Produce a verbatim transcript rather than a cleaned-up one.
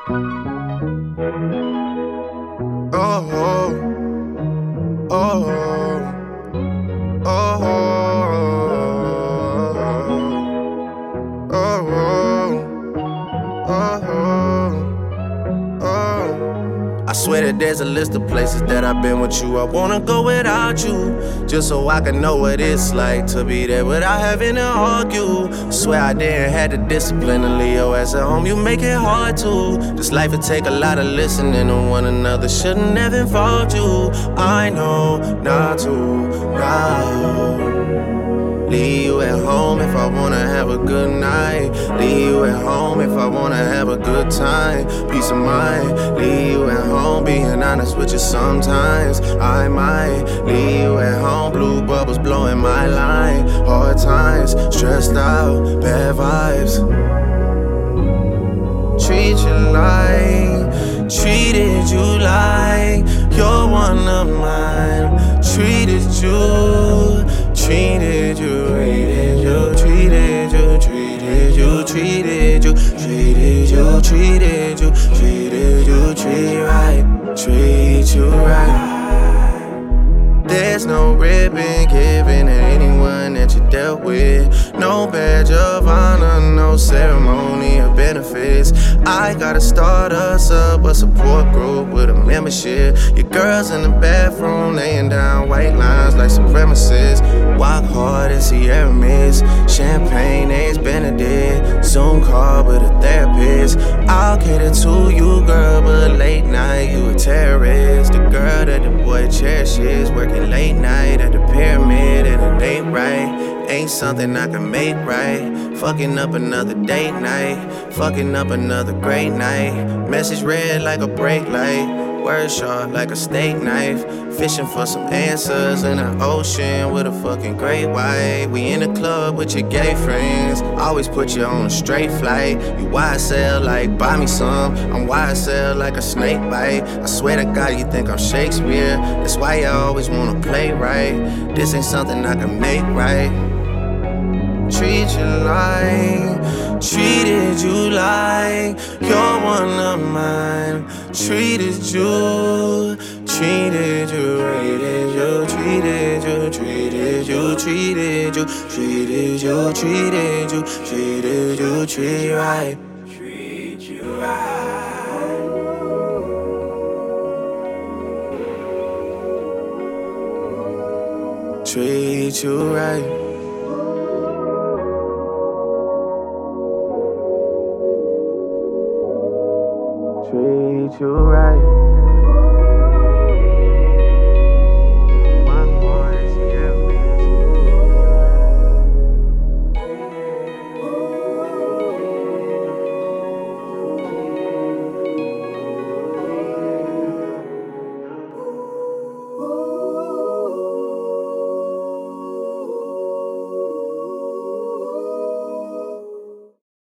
Oh, oh, oh, oh, oh, oh, oh. I swear that there's a list of places that I've been with you. I wanna go without you, just so I can know what it's like to be there without having to argue. I swear I didn't have the discipline to leave your ass at home. You make it hard to. This life would take a lot of listening to one another. Shouldn't have involved you. I know not to now. Leave you at home if I wanna have a good night. Leave you at home if I wanna have a good time. Peace of mind. Leave you at home, being honest with you sometimes. I might leave you at home, blue bubbles blowing my line. Hard times, stressed out, bad vibes. Treat you like, treated you like you're one of mine. Treated you, treated you, treated you, treated you, treated you, treated you, treated you, treated you, treated you, treat right, treat you right. There's no ribbon given to anyone that you dealt with. No badge of honor, no ceremony or benefits. I gotta start us up a support group with a membership. Your girls in the bathroom laying down white lines like supremacists. Walk hard and Sierra Mist. Champagne, Eggs Benedict. Zoom call with a therapist. I'll cater to you, girl, but late night you a terrorist. The girl that the boy cherishes, working late night at the pyramid and it ain't right. Ain't something I can make right. Fucking up another date night. Fucking up another great night. Message red like a brake light. Word sharp like a steak knife. Fishing for some answers in the ocean with a fucking great white. We in the club with your gay friends. Always put you on a straight flight. You Y S L like buy me some. I'm Y S L like a snake bite. I swear to God you think I'm Shakespeare. That's why you always wanna play right. This ain't something I can make right. Treat you like, treated you like you're one of mine. Treated you, treated you, treated you, treated you, treated you, treated you, treated you, treated you, treated you, treat right, treat you right. Treat you right. Treat you right.